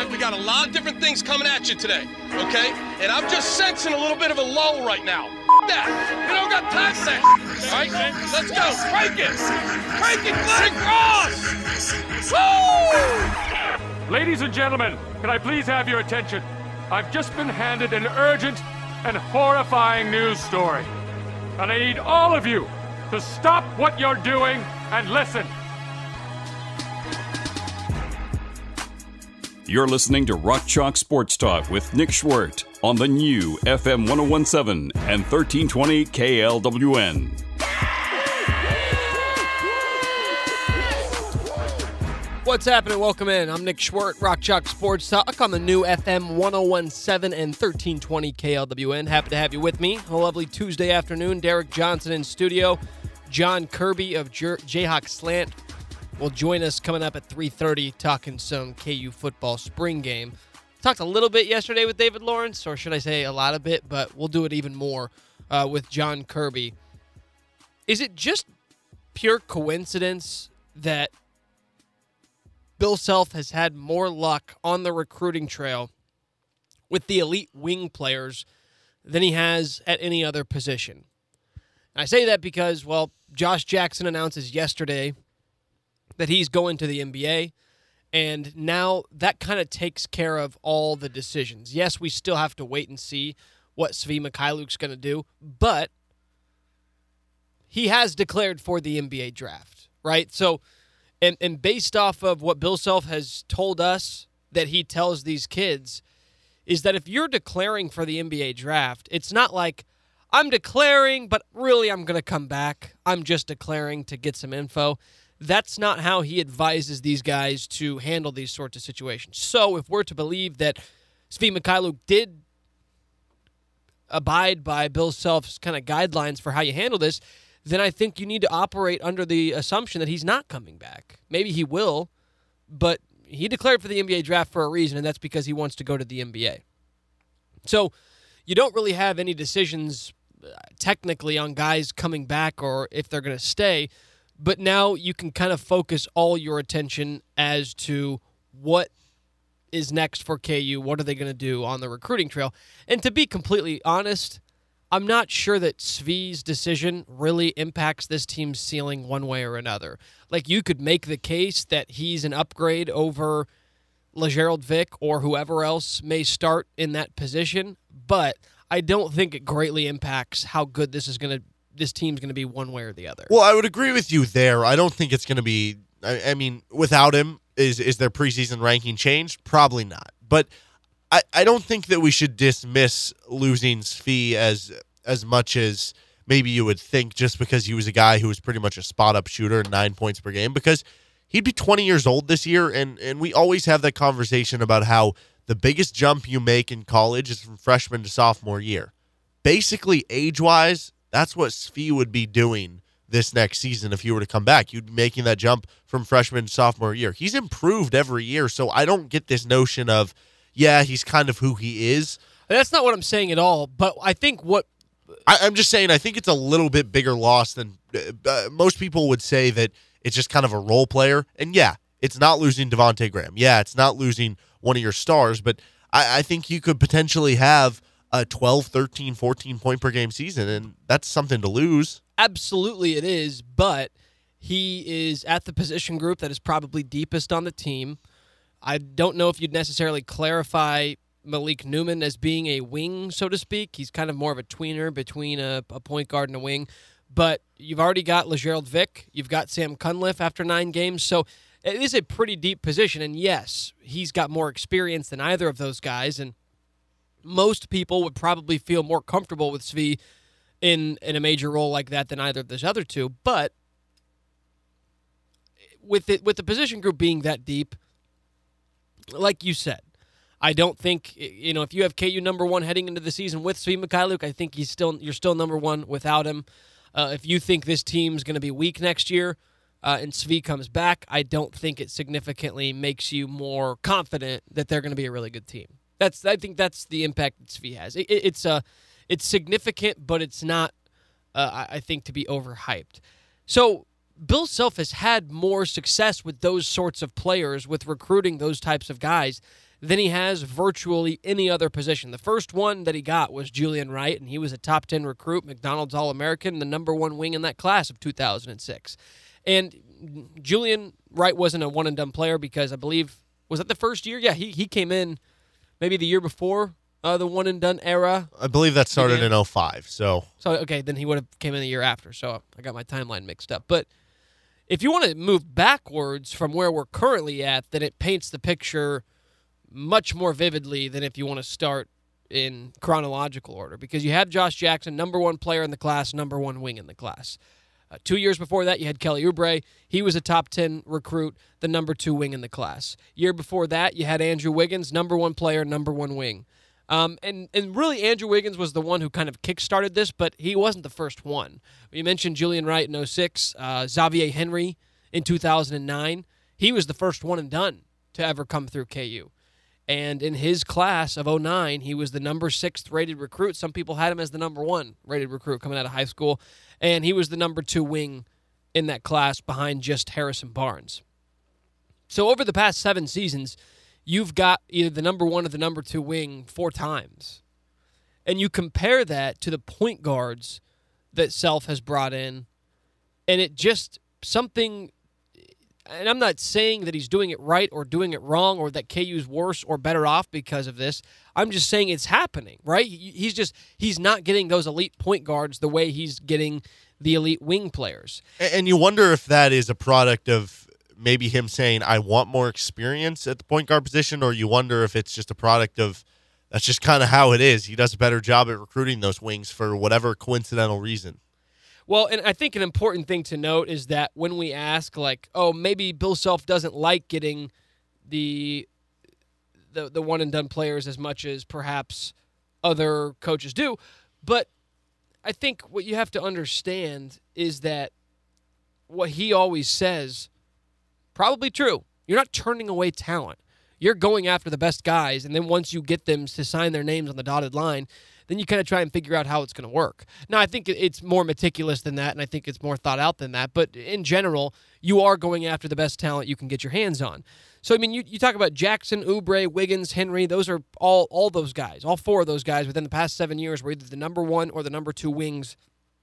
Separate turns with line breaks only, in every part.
right? We got a lot of different things coming at you today, okay? And I'm just sensing a little bit of a lull right now. That. We don't got time for that, all right? Let's go. Crank it. Crank it, Glenn Cross. Woo!
Ladies and gentlemen, can I please have your attention? I've just been handed an urgent and horrifying news story. And I need all of you to stop what you're doing and listen.
You're listening to Rock Chalk Sports Talk with Nick Schwerdt on the new FM 1017 and 1320 KLWN.
What's happening? Welcome in. I'm Nick Schwerdt, Rock Chalk Sports Talk on the new FM 1017 and 1320 KLWN. Happy to have you with me. A lovely Tuesday afternoon. Derek Johnson in studio. John Kirby of Jayhawk Slant will join us coming up at 3:30 talking some KU football spring game. Talked a little bit yesterday with David Lawrence, or should I say a lot of it, but we'll do it even more with John Kirby. Is it just pure coincidence that Bill Self has had more luck on the recruiting trail with the elite wing players than he has at any other position? And I say that because, well, Josh Jackson announces yesterday that he's going to the NBA, and now that kind of takes care of all the decisions. Yes, we still have to wait and see what Svi Mikhailuk's going to do, but he has declared for the NBA draft, right? So, and based off of what Bill Self has told us that he tells these kids, is that if you're declaring for the NBA draft, it's not like, I'm declaring, but really I'm going to come back. I'm just declaring to get some info. That's not how he advises these guys to handle these sorts of situations. So if we're to believe that Svi Mikhailuk did abide by Bill Self's kind of guidelines for how you handle this, then I think you need to operate under the assumption that he's not coming back. Maybe he will, but he declared for the NBA draft for a reason, and that's because he wants to go to the NBA. So you don't really have any decisions technically on guys coming back or if they're going to stay, but now you can kind of focus all your attention as to what is next for KU. What are they going to do on the recruiting trail? And to be completely honest, I'm not sure that Svi's decision really impacts this team's ceiling one way or another. Like, you could make the case that he's an upgrade over LeGerald Vick or whoever else may start in that position, but I don't think it greatly impacts how good this team's going to be one way or the other.
Well, I would agree with you there. I don't think it's going to be, I mean, without him, is their preseason ranking changed? Probably not. But I don't think that we should dismiss losing Svi as much as maybe you would think, just because he was a guy who was pretty much a spot-up shooter at 9 points per game, because he'd be 20 years old this year, and we always have that conversation about how the biggest jump you make in college is from freshman to sophomore year. Basically, age-wise, that's what Svi would be doing this next season if he were to come back. You'd be making that jump from freshman to sophomore year. He's improved every year, so I don't get this notion of, yeah, he's kind of who he is.
That's not what I'm saying at all, but I think what
I'm just saying, I think it's a little bit bigger loss than most people would say, that it's just kind of a role player. And yeah, it's not losing Devontae Graham. Yeah, it's not losing one of your stars, but I think you could potentially have a 12, 13, 14 point per game season, and that's something to lose.
Absolutely it is, but he is at the position group that is probably deepest on the team. I don't know if you'd necessarily clarify Malik Newman as being a wing, so to speak. He's kind of more of a tweener between a point guard and a wing. But you've already got LeGerald Vick. You've got Sam Cunliffe after 9 games. So it is a pretty deep position. And yes, he's got more experience than either of those guys. And most people would probably feel more comfortable with Svi in a major role like that than either of those other two. But with the position group being that deep, like you said, I don't think, if you have KU number 1 heading into the season with Svi Mikhailuk, I think you're still number 1 without him. If you think this team's going to be weak next year and Svi comes back, I don't think it significantly makes you more confident that they're going to be a really good team. I think that's the impact that Svi has. It's significant, but it's not, I think, to be overhyped. So Bill Self has had more success with those sorts of players, with recruiting those types of guys, than he has virtually any other position. The first one that he got was Julian Wright, and he was a top 10 recruit, McDonald's All-American, the number one wing in that class of 2006. And Julian Wright wasn't a one-and-done player because I believe, was that the first year? Yeah, he came in maybe the year before the one-and-done era.
I believe that started in 2005. So
okay, then he would have came in the year after, so I got my timeline mixed up. But if you want to move backwards from where we're currently at, then it paints the picture much more vividly than if you want to start in chronological order, because you have Josh Jackson, number one player in the class, number one wing in the class. 2 years before that, you had Kelly Oubre. He was a top 10 recruit, the number 2 wing in the class. Year before that, you had Andrew Wiggins, number one player, number one wing. And really, Andrew Wiggins was the one who kind of kickstarted this, but he wasn't the first one. You mentioned Julian Wright in 2006, Xavier Henry in 2009. He was the first one and done to ever come through KU. And in his class of 2009, he was the number 6th rated recruit. Some people had him as the number 1 rated recruit coming out of high school. And he was the number 2 wing in that class behind just Harrison Barnes. So over the past 7 seasons, you've got either the number 1 or the number 2 wing 4 times. And you compare that to the point guards that Self has brought in, and it just something, and I'm not saying that he's doing it right or doing it wrong or that KU's worse or better off because of this. I'm just saying it's happening, right? He's not getting those elite point guards the way he's getting the elite wing players.
And you wonder if that is a product of maybe him saying, I want more experience at the point guard position, or you wonder if it's just a product of that's just kind of how it is. He does a better job at recruiting those wings for whatever coincidental reason.
Well, and I think an important thing to note is that when we ask, like, oh, maybe Bill Self doesn't like getting the one-and-done players as much as perhaps other coaches do, but I think what you have to understand is that what he always says, probably true. You're not turning away talent. You're going after the best guys, and then once you get them to sign their names on the dotted line, then you kind of try and figure out how it's going to work. Now, I think it's more meticulous than that, and I think it's more thought out than that. But in general, you are going after the best talent you can get your hands on. So, I mean, you talk about Jackson, Oubre, Wiggins, Henry. Those are all those guys, all 4 of those guys within the past 7 years were either the number 1 or the number 2 wings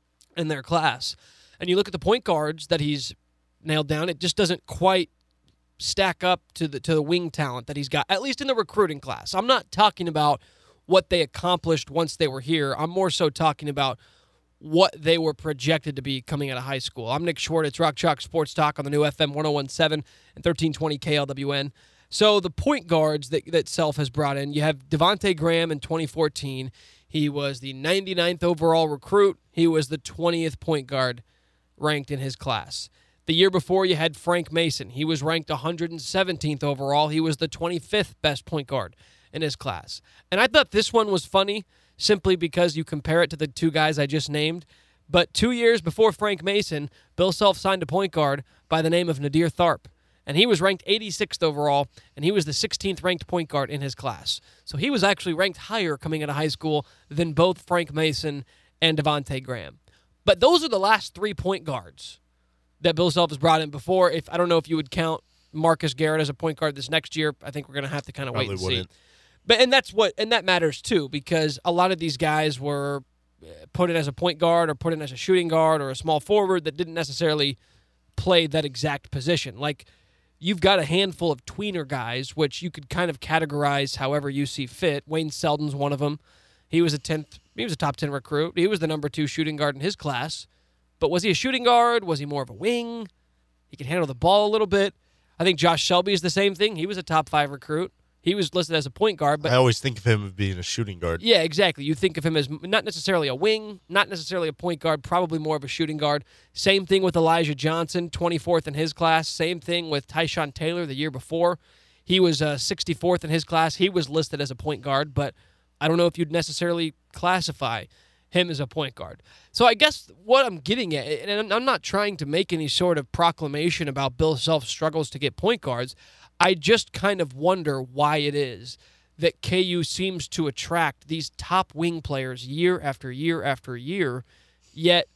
in their class. And you look at the point guards that he's nailed down, it just doesn't quite stack up to the wing talent that he's got, at least in the recruiting class. I'm not talking about what they accomplished once they were here. I'm more so talking about what they were projected to be coming out of high school. I'm Nick Schwartz. It's Rock Chalk Sports Talk on the new FM 1017 and 1320 KLWN. So the point guards that Self has brought in, you have Devontae Graham in 2014. He was the 99th overall recruit. He was the 20th point guard ranked in his class. The year before, you had Frank Mason. He was ranked 117th overall. He was the 25th best point guard in his class. And I thought this one was funny simply because you compare it to the 2 guys I just named. But 2 years before Frank Mason, Bill Self signed a point guard by the name of Nadir Tharp. And he was ranked 86th overall, and he was the 16th ranked point guard in his class. So he was actually ranked higher coming out of high school than both Frank Mason and Devontae Graham. But those are the last 3 point guards that Bill Self has brought in before. I don't know if you would count Marcus Garrett as a point guard this next year. I think we're going to have to kind of wait and see. But that matters too, because a lot of these guys were put in as a point guard or put in as a shooting guard or a small forward that didn't necessarily play that exact position. Like, you've got a handful of tweener guys, which you could kind of categorize however you see fit. Wayne Selden's one of them. He was a top 10 recruit. He was the number 2 shooting guard in his class. But was he a shooting guard? Was he more of a wing? He could handle the ball a little bit. I think Josh Shelby is the same thing. He was a top 5 recruit. He was listed as a point guard. But
I always think of him as being a shooting guard.
Yeah, exactly. You think of him as not necessarily a wing, not necessarily a point guard, probably more of a shooting guard. Same thing with Elijah Johnson, 24th in his class. Same thing with Tyshawn Taylor the year before. He was 64th in his class. He was listed as a point guard, but I don't know if you'd necessarily classify him as a point guard. So I guess what I'm getting at, and I'm not trying to make any sort of proclamation about Bill Self's struggles to get point guards, I just kind of wonder why it is that KU seems to attract these top wing players year after year after year, yet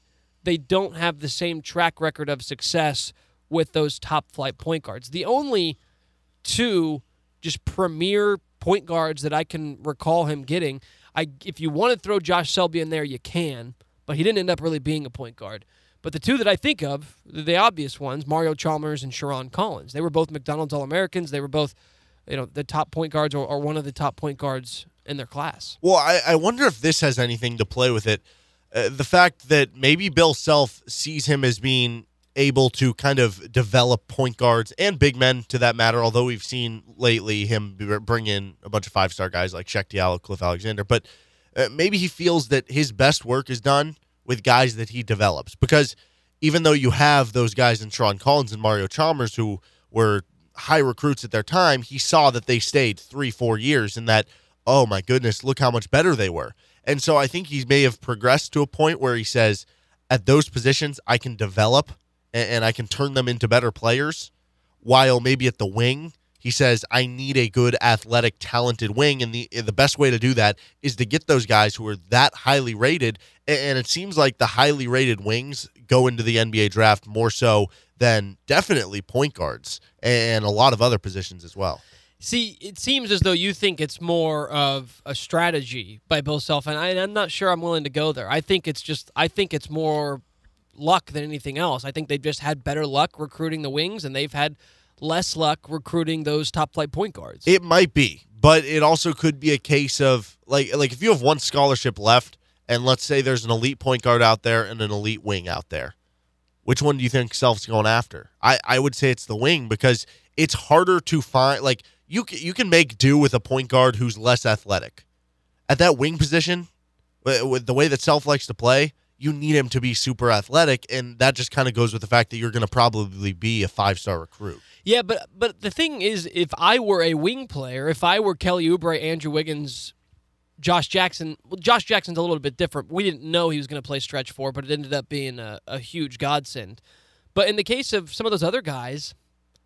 they don't have the same track record of success with those top-flight point guards. The only two just premier point guards that I can recall him getting, if you want to throw Josh Selby in there, you can, but he didn't end up really being a point guard. But the two that I think of, the obvious ones, Mario Chalmers and Sharon Collins, they were both McDonald's All-Americans. They were both, the top point guards or one of the top point guards in their class.
Well, I wonder if this has anything to play with it. The fact that maybe Bill Self sees him as being able to kind of develop point guards and big men to that matter, although we've seen lately him bring in a bunch of five-star guys like Shaq Diallo, Cliff Alexander. But maybe he feels that his best work is done with guys that he develops. Because even though you have those guys in Sharon Collins and Mario Chalmers who were high recruits at their time, he saw that they stayed 3-4 years and that, oh my goodness, look how much better they were. And so I think he may have progressed to a point where he says, at those positions, I can develop and I can turn them into better players, while maybe at the wing, he says, I need a good, athletic, talented wing, and the best way to do that is to get those guys who are that highly rated, and it seems like the highly rated wings go into the NBA draft more so than definitely point guards and a lot of other positions as well.
See, it seems as though you think it's more of a strategy by Bill Self, and I'm not sure I'm willing to go there. I think it's more luck than anything else. I think they've just had better luck recruiting the wings, and they've had less luck recruiting those top-flight point guards.
It might be, but it also could be a case of, like if you have one scholarship left, and let's say there's an elite point guard out there and an elite wing out there, which one do you think Self's going after? I would say it's the wing, because it's harder to find, like, you can make do with a point guard who's less athletic. At that wing position, with the way that Self likes to play, you need him to be super athletic, and that just kind of goes with the fact that you're going to probably be a 5-star recruit.
Yeah, but the thing is, if I were a wing player, if I were Kelly Oubre, Andrew Wiggins, Josh Jackson, well, Josh Jackson's a little bit different. We didn't know he was going to play stretch 4, but it ended up being a huge godsend. But in the case of some of those other guys,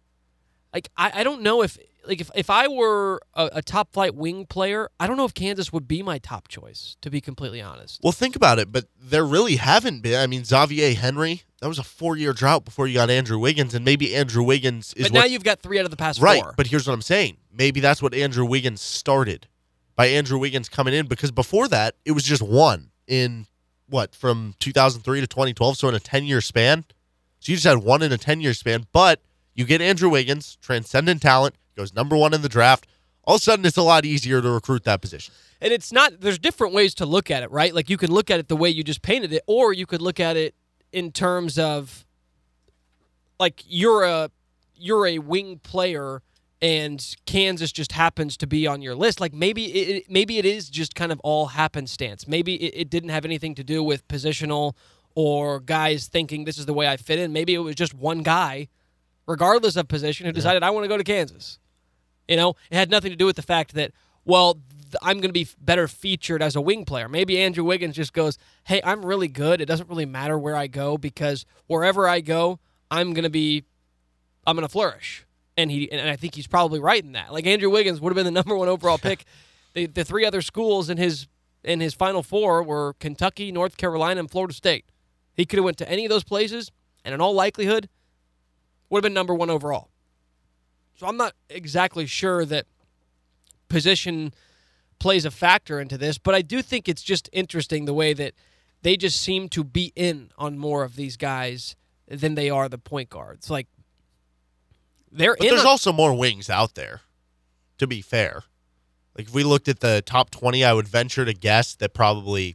like I don't know if I were a top flight wing player, I don't know if Kansas would be my top choice, to be completely honest.
Well, think about it, but there really haven't been. I mean, Xavier Henry, that was a 4-year drought before you got Andrew Wiggins, and maybe Andrew Wiggins is
But now you've got 3 out of the past 4.
Right, but here's what I'm saying. Maybe that's what Andrew Wiggins started, by Andrew Wiggins coming in, because before that, it was just one in, from 2003 to 2012, so in a 10-year span. So you just had one in a 10-year span, but you get Andrew Wiggins, transcendent talent, goes number 1 in the draft. All of a sudden, it's a lot easier to recruit that position.
And it's not, there's different ways to look at it, right? Like you could look at it the way you just painted it, or you could look at it in terms of, like, you're a wing player and Kansas just happens to be on your list. Like maybe it is just kind of all happenstance. Maybe it didn't have anything to do with positional or guys thinking this is the way I fit in. Maybe it was just one guy, regardless of position, who decided I want to go to Kansas. It had nothing to do with the fact that, well, I'm going to be better featured as a wing player. Maybe Andrew Wiggins just goes, hey, I'm really good. It doesn't really matter where I go, because wherever I go, I'm going to flourish. And I think he's probably right in that. Like Andrew Wiggins would have been the number 1 overall pick. The 3 other schools in his Final Four were Kentucky, North Carolina, and Florida State. He could have went to any of those places, and in all likelihood, would have been number 1 overall. So I'm not exactly sure that position plays a factor into this, but I do think it's just interesting the way that they just seem to be in on more of these guys than they are the point guards. Like,
But there's also more wings out there, to be fair. Like, if we looked at the top 20, I would venture to guess that probably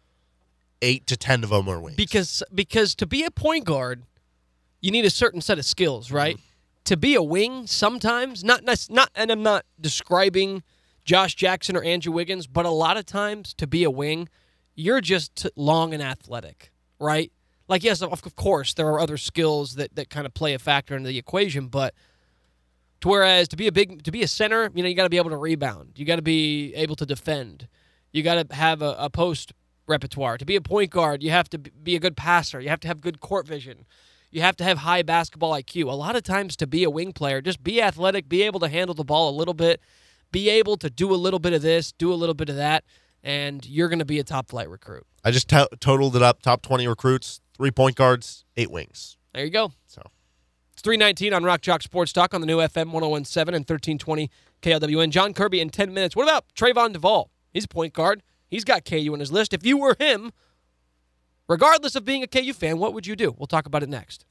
8 to 10 of them are wings.
Because to be a point guard, you need a certain set of skills, right? Mm-hmm. To be a wing, sometimes, not, and I'm not describing Josh Jackson or Andrew Wiggins, but a lot of times to be a wing, you're just long and athletic, right? Like, yes, of course, there are other skills that kind of play a factor into the equation, but whereas to be a center, you got to be able to rebound. You got to be able to defend. You got to have a post repertoire. To be a point guard, you have to be a good passer. You have to have good court vision. You have to have high basketball IQ. A lot of times to be a wing player, just be athletic, be able to handle the ball a little bit, be able to do a little bit of this, do a little bit of that, and you're going to be a top-flight recruit.
I just totaled it up, top 20 recruits, 3 point guards, 8 wings.
There you go.
So
It's 3:19 on Rock Chalk Sports Talk on the new FM 101.7 and 1320 KLWN. John Kirby in 10 minutes. What about Trayvon Duvall? He's a point guard. He's got KU on his list. If you were him, regardless of being a KU fan, what would you do? We'll talk about it next.